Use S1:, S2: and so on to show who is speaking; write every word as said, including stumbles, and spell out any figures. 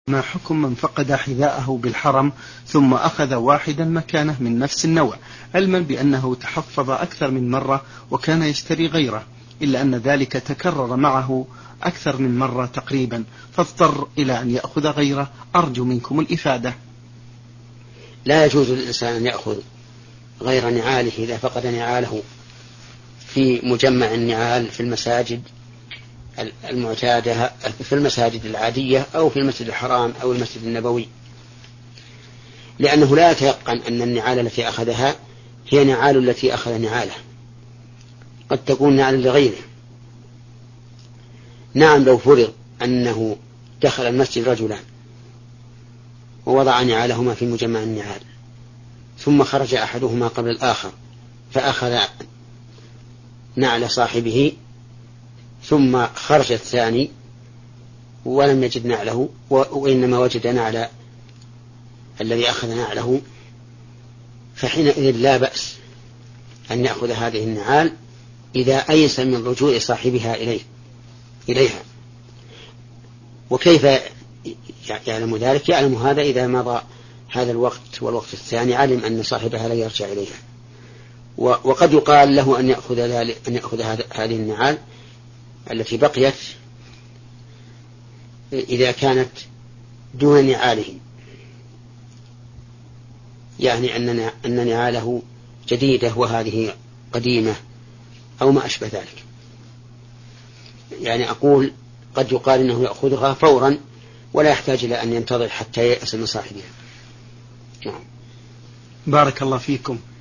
S1: ما حكم من فقد حذاءه بالحرم ثم أخذ واحدا مكانه من نفس النوع، علما بأنه تحفظ أكثر من مرة وكان يشتري غيره، إلا أن ذلك تكرر معه أكثر من مرة تقريبا، فاضطر إلى أن يأخذ غيره؟ أرجو منكم الإفادة.
S2: لا يجوز للإنسان أن يأخذ غير نعاله إذا فقد نعاله في مجمع النعال في المساجد المعتادة، في المساجد العادية أو في المسجد الحرام أو المسجد النبوي، لأنه لا يتيقن أن النعال التي أخذها هي نعال التي أخذ نعاله، قد تكون نعال لغيره. نعم، لو فرض أنه دخل المسجد رجلان ووضع نعالهما في مجمع النعال ثم خرج أحدهما قبل الآخر فأخذ نعل صاحبه، ثم خرج الثاني ولم يجد نعله وإنما وجد نعل الذي أخذ نعله، فحينئذ لا بأس أن يأخذ هذه النعال إذا أيس من رجوع صاحبها إليه إليها. وكيف يعلم ذلك؟ يعلم هذا إذا مضى هذا الوقت والوقت الثاني علم أن صاحبها لا يرجع إليها. وقد يقال له أن يأخذ ذلك أن يأخذ هذه النعال التي بقيت إذا كانت دون نعاله، يعني أن نعاله جديدة وهذه قديمة أو ما أشبه ذلك. يعني أقول قد يقال إنه يأخذها فورا ولا يحتاج إلى أن ينتظر حتى يأس من صاحبها. نعم.
S1: بارك الله فيكم.